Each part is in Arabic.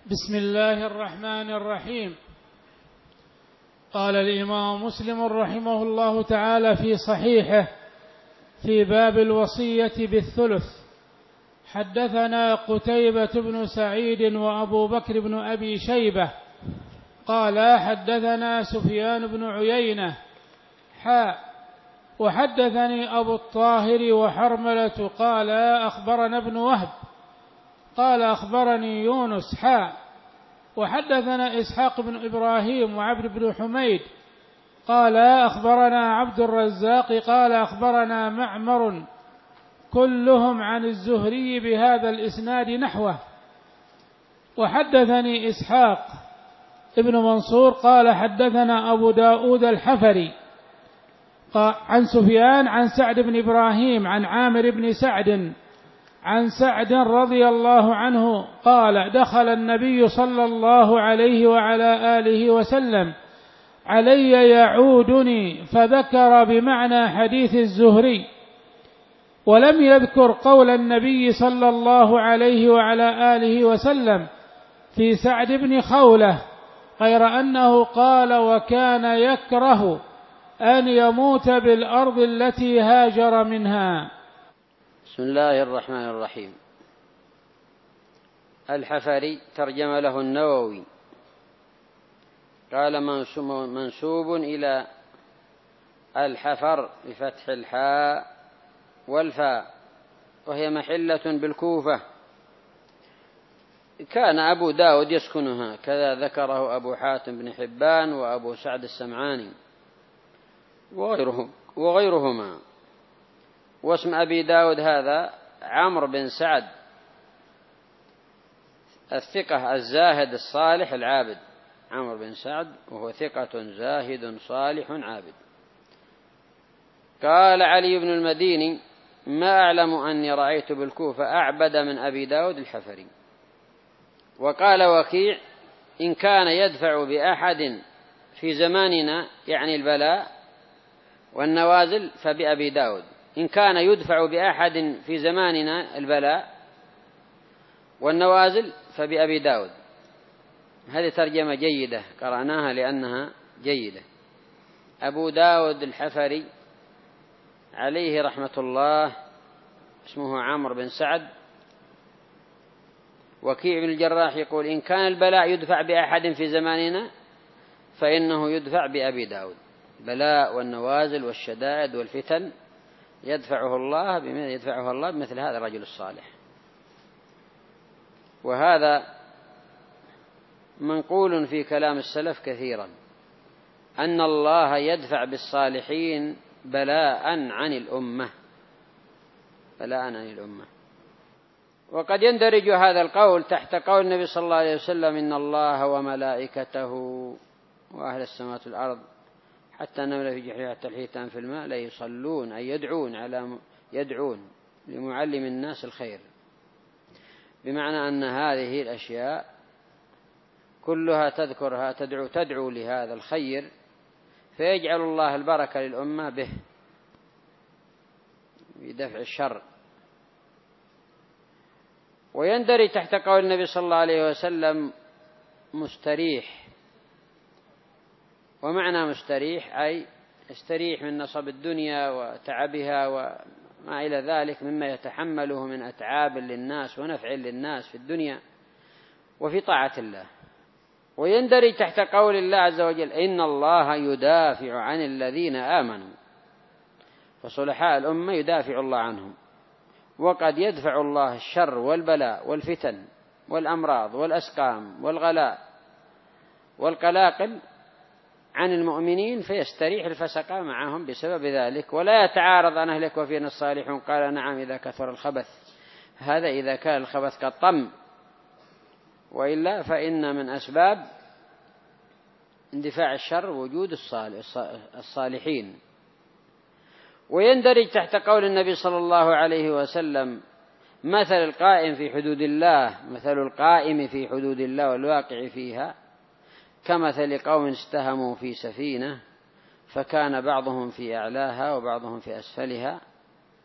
بسم الله الرحمن الرحيم. قال الإمام مسلم رحمه الله تعالى في صحيحه في باب الوصية بالثلث: حدثنا قتيبة بن سعيد وأبو بكر بن أبي شيبة قال حدثنا سفيان بن عيينة وحدثني أبو الطاهر وحرملة قال أخبرنا ابن وهب قال أخبرني يونس وحدثنا إسحاق بن إبراهيم وعبد بن حميد قال أخبرنا عبد الرزاق قال أخبرنا معمر كلهم عن الزهري بهذا الإسناد نحوه. وحدثني إسحاق ابن منصور قال حدثنا أبو داود الحفري عن سفيان عن سعد بن إبراهيم عن عامر بن سعد عن سعد رضي الله عنه قال دخل النبي صلى الله عليه وعلى آله وسلم علي يعودني فذكر بمعنى حديث الزهري، ولم يذكر قول النبي صلى الله عليه وعلى آله وسلم في سعد بن خولة، غير أنه قال وكان يكره أن يموت بالأرض التي هاجر منها. بسم الله الرحمن الرحيم. الحفري ترجم له النووي قال منسوب إلى الحفر بفتح الحاء والفاء، وهي محلة بالكوفة. كان أبو داود يسكنها، كذا ذكره أبو حاتم بن حبان وأبو سعد السمعاني وغيرهما. واسم أبي داود هذا عمرو بن سعد الثقة الزاهد الصالح العابد، عمرو بن سعد وهو ثقة زاهد صالح عابد. قال علي بن المديني ما أعلم أني رأيت بالكوفة أعبد من أبي داود الحفري. وقال وكيع إن كان يدفع بأحد في زماننا يعني البلاء والنوازل فبأبي داود، إن كان يدفع بأحد في زماننا البلاء والنوازل فبأبي داود. هذه ترجمة جيدة قرأناها لأنها جيدة. أبو داود الحفري عليه رحمة الله اسمه عمرو بن سعد. وكيع بن الجراح يقول إن كان البلاء يدفع بأحد في زماننا فإنه يدفع بأبي داود. البلاء والنوازل والشدائد والفتن يدفعه الله بمثل هذا الرجل الصالح. وهذا منقول في كلام السلف كثيرا أن الله يدفع بالصالحين بلاء عن الأمة. وقد يندرج هذا القول تحت قول النبي صلى الله عليه وسلم إن الله وملائكته وأهل السماوات والأرض حتى النملة في جحرها حتى الحيتان في الماء لا يصلون أي يدعون لمعلم الناس الخير، بمعنى أن هذه الأشياء كلها تذكرها تدعو لهذا الخير، فيجعل الله البركة للأمة به بدفع الشر. ويندرج تحت قول النبي صلى الله عليه وسلم مستريح. ومعنى مستريح أي يستريح من نصب الدنيا وتعبها وما إلى ذلك مما يتحمله من أتعاب للناس ونفع للناس في الدنيا وفي طاعة الله. ويندرج تحت قول الله عز وجل إن الله يدافع عن الذين آمنوا، فصلحاء الأمة يدافع الله عنهم. وقد يدفع الله الشر والبلاء والفتن والأمراض والأسقام والغلاء والقلاقل عن المؤمنين فيستريح الفسقة معهم بسبب ذلك، ولا يتعارض أن أهلك وفينا الصالحون. قال نعم إذا كثر الخبث، هذا إذا كان الخبث كالطم، وإلا فإن من أسباب اندفاع الشر وجود الصالحين. ويندرج تحت قول النبي صلى الله عليه وسلم مثل القائم في حدود الله والواقع فيها كمثل قوم استهموا في سفينة فكان بعضهم في أعلاها وبعضهم في أسفلها،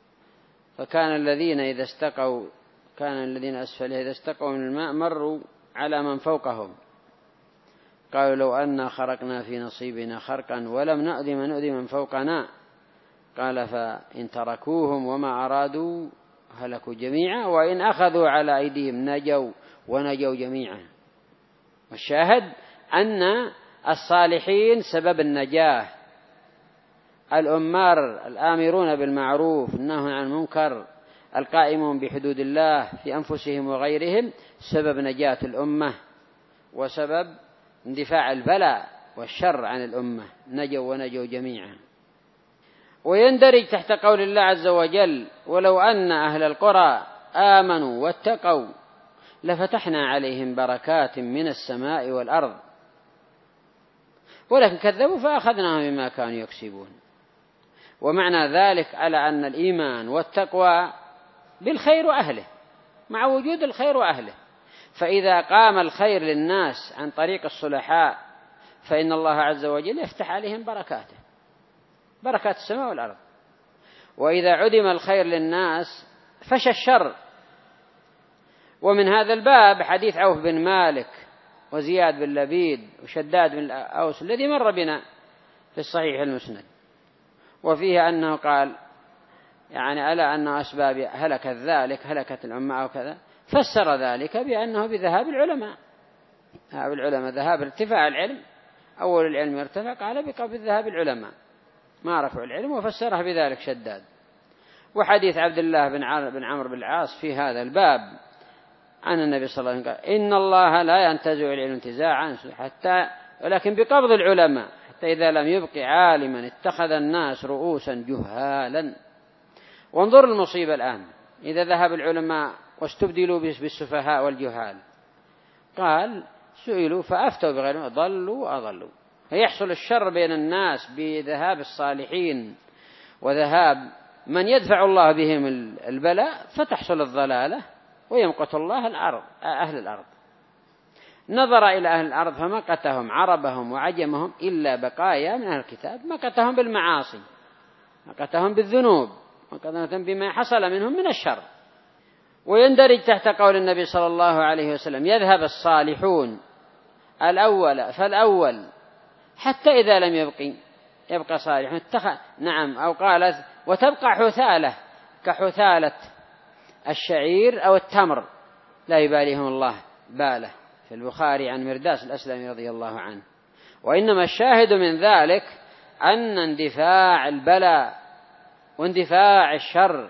فكان الذين أسفلها إذا استقوا من الماء مروا على من فوقهم. قالوا لو أنا خرقنا في نصيبنا خرقا ولم نؤذ من فوقنا. قال فإن تركوهم وما أرادوا هلكوا جميعا وإن أخذوا على أيديهم نجوا ونجوا جميعا. والشاهد أن الصالحين سبب النجاة، الأمار الآمرون بالمعروف الناهون عن المنكر القائمون بحدود الله في أنفسهم وغيرهم سبب نجاة الأمة وسبب اندفاع البلاء والشر عن الأمة، نجوا ونجوا جميعا. ويندرج تحت قول الله عز وجل ولو أن أهل القرى آمنوا واتقوا لفتحنا عليهم بركات من السماء والأرض ولكن كذبوا فأخذناهم بما كانوا يكسبون. ومعنى ذلك على أن الإيمان والتقوى بالخير وأهله، مع وجود الخير وأهله. فإذا قام الخير للناس عن طريق الصلحاء فإن الله عز وجل يفتح عليهم بركاته، بركات السماء والأرض. وإذا عدم الخير للناس فشى الشر. ومن هذا الباب حديث عوف بن مالك وزياد بن لبيد وشداد بن الأوس الذي مر بنا في الصحيح المسند، وفيه أنه قال يعني ألا أن أسباب هلكت ذلك هلكت الأمة أو كذا، فسر ذلك بأنه بذهاب العلماء، ذهاب ارتفاع العلم، أول العلم يرتفع قال بذهاب العلماء ما رفعوا العلم، وفسره بذلك شداد. وحديث عبد الله بن عمرو بن العاص في هذا الباب عن النبي صلى الله عليه وسلم قال إن الله لا ينتزع العلم انتزاعا ولكن بقبض العلماء حتى إذا لم يبق عالما اتخذ الناس رؤوسا جهالا. وانظر المصيبة الآن إذا ذهب العلماء واستبدلوا بالسفهاء والجهال. قال سئلوا فأفتوا بغيرهم ضلوا وأضلوا. فيحصل الشر بين الناس بذهاب الصالحين وذهاب من يدفع الله بهم البلاء، فتحصل الضلالة ويمقت الله أهل الأرض. نظر إلى أهل الأرض فمقتهم عربهم وعجمهم إلا بقايا من أهل الكتاب، مقتهم بالمعاصي، مقتهم بالذنوب، مقتهم بما حصل منهم من الشر. ويندرج تحت قول النبي صلى الله عليه وسلم يذهب الصالحون الأول فالأول حتى إذا لم يبقى صالح نعم. أو قالت وتبقى حثالة كحثالة الشعير أو التمر لا يباليهم الله باله، في البخاري عن مرداس الأسلمي رضي الله عنه. وإنما الشاهد من ذلك أن اندفاع البلاء واندفاع الشر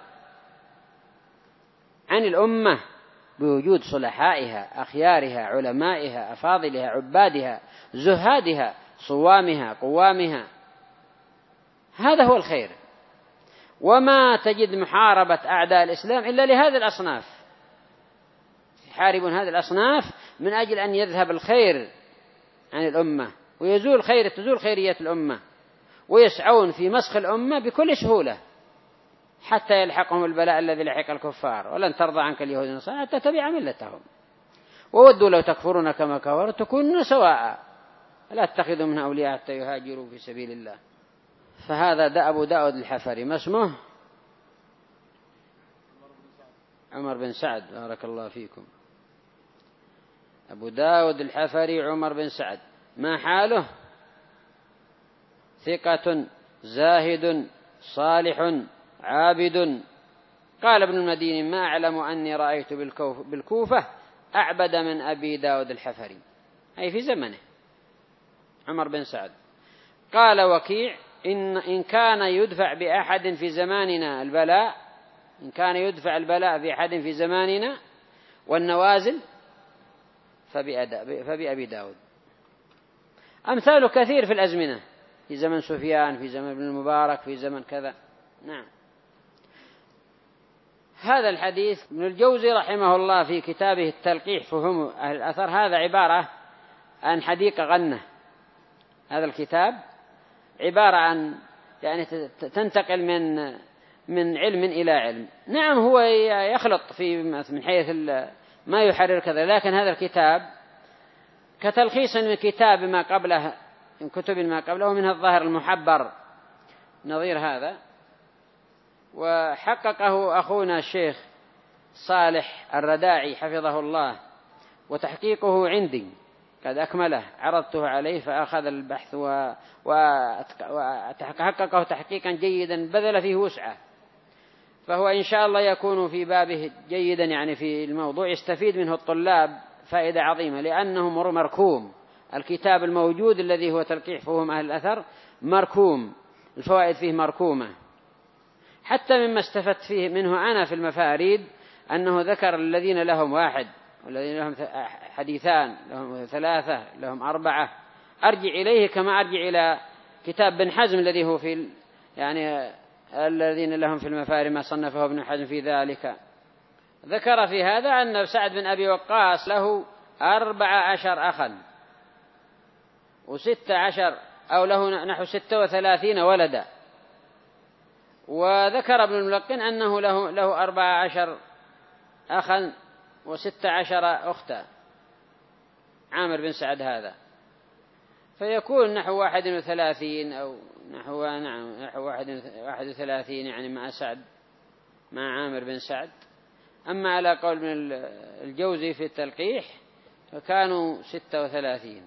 عن الأمة بوجود صلحائها أخيارها علمائها أفاضلها عبادها زهادها صوامها قوامها، هذا هو الخير. وما تجد محاربة أعداء الإسلام إلا لهذه الأصناف، يحاربون هذه الأصناف من أجل أن يذهب الخير عن الأمة تزول خيرية الأمة، ويسعون في مسخ الأمة بكل سهولة حتى يلحقهم البلاء الذي لحق الكفار. ولن ترضى عنك اليهود والنصارى حتى تتبع ملتهم وودوا لو تكفرون كما كفروا تكونون سواء لا تتخذوا منها أولياء حتى يهاجروا في سبيل الله. فهذا أبو داود الحفري، ما اسمه؟ عمر بن سعد، بارك الله فيكم. أبو داود الحفري عمر بن سعد، ما حاله؟ ثقة زاهد صالح عابد. قال ابن المديني ما أعلم أني رأيت بالكوفة أعبد من أبي داود الحفري، أي في زمنه عمر بن سعد. قال وكيع إن كان يدفع بأحد في زماننا البلاء، إن كان يدفع البلاء بأحد في زماننا والنوازل فبأبي داود. أمثال كثير في الأزمنة، في زمن سفيان، في زمن ابن المبارك، في زمن كذا. نعم. هذا الحديث ابن الجوزي رحمه الله في كتابه التلقيح فهم أهل الأثر، هذا عبارة عن حديقة غنة. هذا الكتاب عبارة عن يعني تنتقل من علم إلى علم. نعم هو يخلط في من حيث ما يحرر كذا، لكن هذا الكتاب كتلخيص من كتاب ما قبله، من كتب ما قبله، ومنها الظاهر المحبر نظير هذا. وحققه أخونا الشيخ صالح الرداعي حفظه الله، وتحقيقه عندي قد أكمله، عرضته عليه فأخذ البحث وتحققه تحقيقا جيدا، بذل فيه وسعة، فهو إن شاء الله يكون في بابه جيدا، يعني في الموضوع يستفيد منه الطلاب فائدة عظيمة، لأنه مركوم. الكتاب الموجود الذي هو تلقيح فهم أهل الأثر مركوم، الفوائد فيه مركومة. حتى مما استفدت فيه منه أنا في المفاريد أنه ذكر الذين لهم 1، والذين لهم حديثان، لهم 3، لهم 4، أرجع إليه كما أرجع إلى كتاب بن حزم الذي هو في يعني الذين لهم في المفاريد ما صنفه ابن حزم في ذلك. ذكر في هذا أن سعد بن أبي وقاص له 14 أخا و16 أو له نحو 36 ولدا. وذكر ابن الملقن أنه له 14 أخا و16 أختا، عامر بن سعد هذا، فيكون نحو 31 أو نحو 31 يعني مع سعد، مع عامر بن سعد. أما على قول ابن الجوزي في التلقيح فكانوا 36.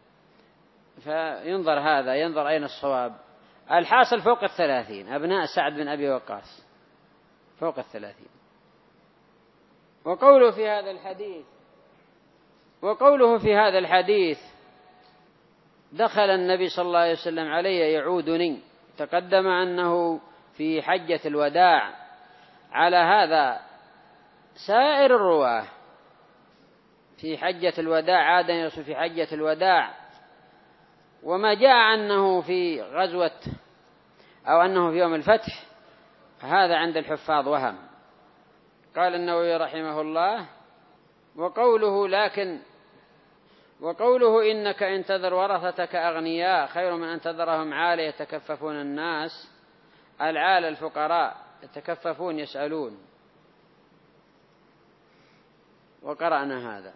فينظر هذا، ينظر أين الصواب. الحاصل فوق 30 أبناء سعد بن أبي وقاص، فوق 30. وقوله في هذا الحديث دخل النبي صلى الله عليه وسلم علي يعودني، تقدم أنه في حجة الوداع. على هذا سائر الرواه في حجة الوداع، عاد يرسل في حجة الوداع. وما جاء أنه في غزوة أو أنه في يوم الفتح هذا عند الحفاظ وهم. قال النووي رحمه الله: وقوله إنك إن تذر ورثتك أغنياء خير من أن تذرهم عالة يتكففون الناس. العالة الفقراء يتكففون يسألون، وقرأنا هذا.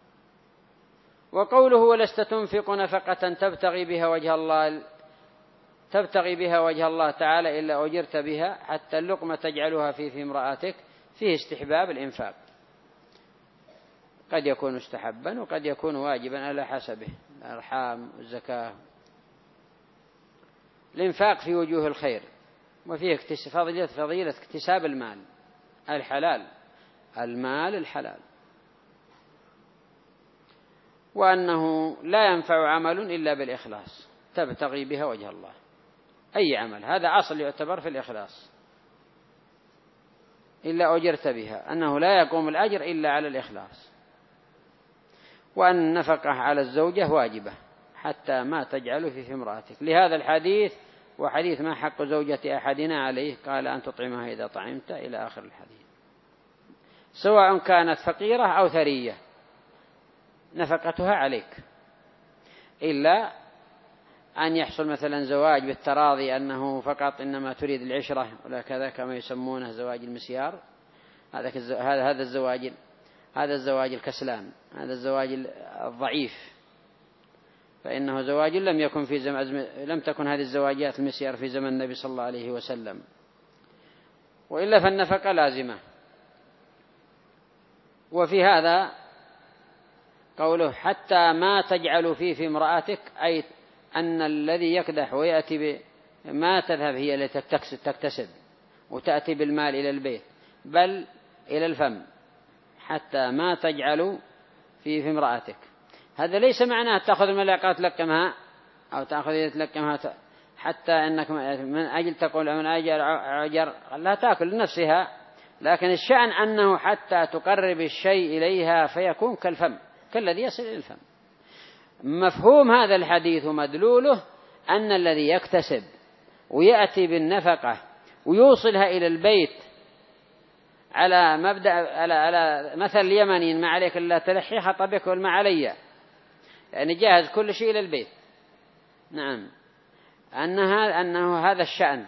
وقوله ولست تنفق نفقة تبتغي بها وجه الله تعالى إلا أجرت بها، حتى اللقمة تجعلها في امرأتك، فيه استحباب الإنفاق، قد يكون مستحبا وقد يكون واجبا على حسبه، الأرحام والزكاة، الإنفاق في وجوه الخير. وفيه فضيلة اكتساب المال الحلال، المال الحلال، وأنه لا ينفع عمل إلا بالإخلاص، تبتغي بها وجه الله. أي عمل، هذا أصل يعتبر في الإخلاص، إلا أجرت بها، أنه لا يقوم الأجر إلا على الإخلاص. وأن النفقة على الزوجة واجبة حتى ما تجعل في امرأتك، لهذا الحديث وحديث ما حق زوجة أحدنا عليه، قال أن تطعمها إذا طعمت، إلى آخر الحديث. سواء كانت فقيرة أو ثرية نفقتها عليك، إلا أن يحصل مثلا زواج بالتراضي، أنه فقط إنما تريد العشرة ولا كذا، كما يسمونه زواج المسيار. هذا الزواج الكسلان، هذا الزواج الضعيف، فإنه زواج لم تكن هذه الزواجات المسيار في زمن النبي صلى الله عليه وسلم، وإلا فالنفقة لازمة. وفي هذا قوله حتى ما تجعل في امرأتك، أي أن الذي يكدح ويأتي ما تذهب هي التي تكتسب وتأتي بالمال إلى البيت، بل إلى الفم، حتى ما تجعل في امرأتك. هذا ليس معناه تأخذ الملاقات تلقمها أو تلقمها حتى أنك من أجل تقول من أجل عجر لا تأكل لنفسها، لكن الشأن أنه حتى تقرب الشيء إليها فيكون كالفم، كالذي يصل إلى الفم. مفهوم هذا الحديث ومدلوله أن الذي يكتسب ويأتي بالنفقة ويوصلها إلى البيت على مبدأ على مثل يمني: ما عليك إلا تلحي خطبك والما علي، يعني جاهز كل شيء إلى البيت. نعم، أنه هذا الشأن.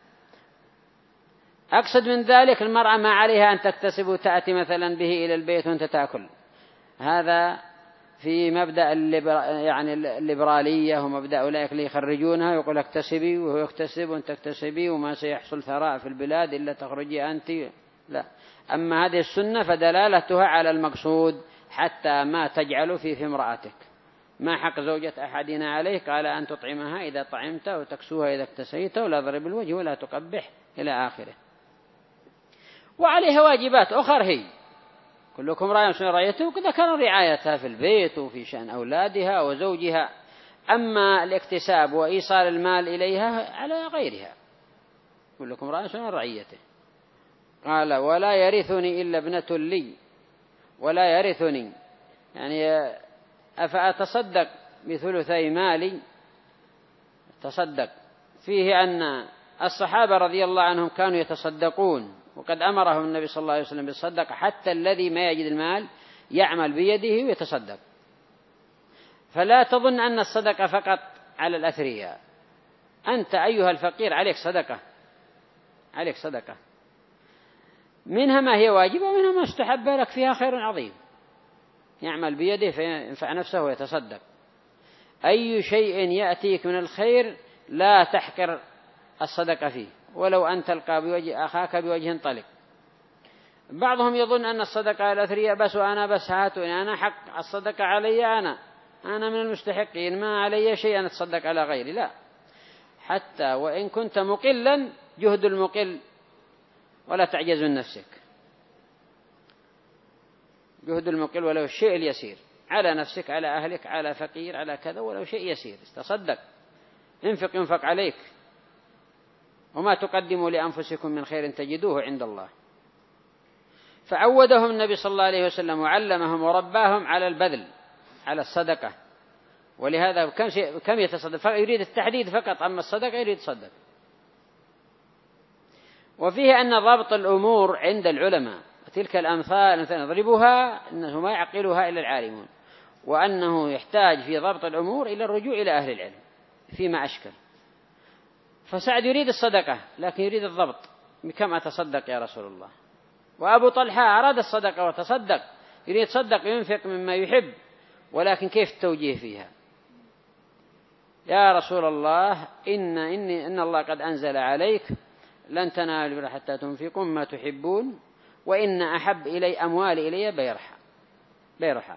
أقصد من ذلك المرأة ما عليها أن تكتسب وتأتي مثلا به إلى البيت وأنت تأكل، هذا في مبدأ يعني الليبرالية ومبدأ أولئك اللي يخرجونها، يقول اكتسبي وهو يكتسب وأنت تكتسبي وما سيحصل ثراء في البلاد إلا تخرجي أنت. لا، أما هذه السنة فدلالتها على المقصود حتى ما تجعل في امرأتك. ما حق زوجة أحدنا عليه؟ قال أن تطعمها إذا طعمت وتكسوها إذا اكتسيت ولا ضرب الوجه ولا تقبح إلى آخره. وعليها واجبات أخرى هي كلكم راع في رعيته، وكذا كان رعايتها في البيت وفي شأن أولادها وزوجها. أما الاكتساب وإيصال المال إليها على غيرها، كلكم راع في رعيته. قال ولا يرثني إلا ابنة لي، ولا يرثني يعني أفأتصدق بثلثي مالي؟ تصدق. فيه أن الصحابة رضي الله عنهم كانوا يتصدقون، وقد أمرهم النبي صلى الله عليه وسلم بالصدقة، حتى الذي ما يجد المال يعمل بيده ويتصدق. فلا تظن أن الصدقة فقط على الأثرياء، أنت أيها الفقير عليك صدقة، عليك صدقة، منها ما هي واجبة ومنها ما استحب لك فيها خير عظيم، يعمل بيده فينفع نفسه ويتصدق. أي شيء يأتيك من الخير لا تحقر الصدقة فيه، ولو أن تلقى بوجه أخاك بوجه طلق. بعضهم يظن أن الصدقة على الأثرياء بس، وأنا بس هاتوني أنا حق الصدقة علي، أنا من المستحقين، ما علي شيء أن أتصدق على غيري. لا، حتى وإن كنت مقلا جهد المقل، ولا تعجز من نفسك، جهد المقل ولو الشيء اليسير على نفسك، على أهلك، على فقير، على كذا، ولو شيء يسير تصدق، انفق ينفق عليك، وما تقدموا لأنفسكم من خير تجدوه عند الله. فعودهم النبي صلى الله عليه وسلم وعلمهم ورباهم على البذل، على الصدقة. ولهذا كم يتصدق؟ يريد التحديد فقط، أما الصدقة يريد صدق. وفيه أن ضبط الأمور عند العلماء، تلك الأمثال نضربها أنه ما يعقلها إلا العالمون، وأنه يحتاج في ضبط الأمور إلى الرجوع إلى أهل العلم فيما أشكل. فسعد يريد الصدقة لكن يريد الضبط، بكم أتصدق يا رسول الله؟ وأبو طلحة أراد الصدقة وتصدق، يريد صدق ينفق مما يحب، ولكن كيف التوجيه فيها؟ يا رسول الله إن الله قد أنزل عليك لن تنالوا البر حتى تنفقوا مما تحبون، وإن أحب إلي أموالي إلي بيرحة،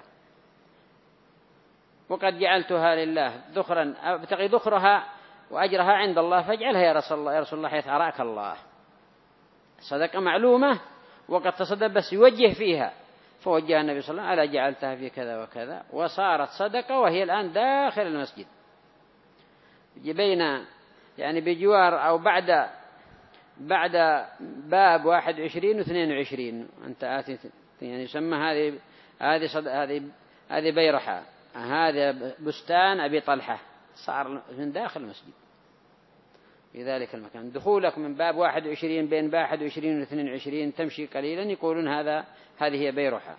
وقد جعلتها لله ذخرا أبتغي ذخرها وأجرها عند الله، فاجعلها يا رسول الله حيث أراك الله. صدقة معلومة وقد تصدق، بس يوجه فيها. فوجه النبي صلى الله عليه وسلم ألا جعلتها في كذا وكذا، وصارت صدقة وهي الآن داخل المسجد، بين يعني بجوار أو بعد باب 21 و22 أنت آتي، يعني يسمى هذه بيرحة، هذا بستان أبي طلحة، صار من داخل المسجد في ذلك المكان. دخولك من باب 21 بين باب 21 و22 تمشي قليلا يقولون هذه هي بيرحة،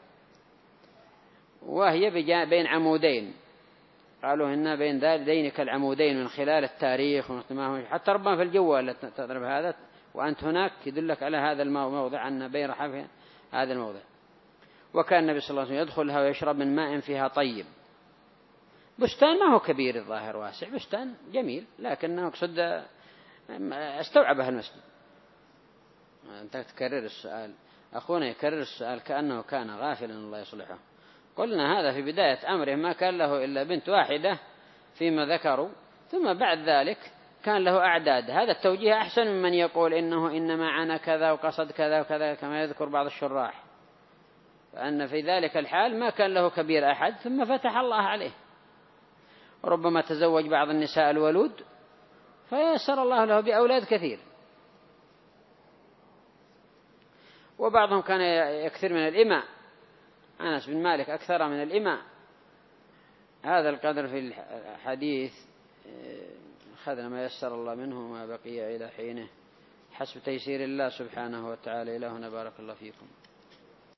وهي بين عمودين، قالوا إن بين ذلك العمودين من خلال التاريخ حتى ربما في الجوال تضرب هذا وأنت هناك يدلك على هذا الموضع أن بيرحة في هذا الموضع. وكان النبي صلى الله عليه وسلم يدخلها ويشرب من ماء فيها طيب. بستان ما هو كبير الظاهر، واسع، بستان جميل، لكنه أقصد استوعبها المسجد. أنت تكرر السؤال، أخونا يكرر السؤال كأنه كان غافلا، الله يصلحه. قلنا هذا في بداية أمره ما كان له إلا بنت واحدة فيما ذكروا، ثم بعد ذلك كان له أعداد. هذا التوجيه أحسن ممن يقول إنما عنا كذا وقصد كذا وكذا، كما يذكر بعض الشراح، فأن في ذلك الحال ما كان له كبير أحد، ثم فتح الله عليه، وربما تزوج بعض النساء الولود فيسر الله له بأولاد كثير. وبعضهم كان يكثر من الإماء، أنس بن مالك أكثر من الإماء. هذا القدر في الحديث، أخذنا ما يسر الله منه وما بقي إلى حينه، حسب تيسير الله سبحانه وتعالى. إلهنا بارك الله فيكم.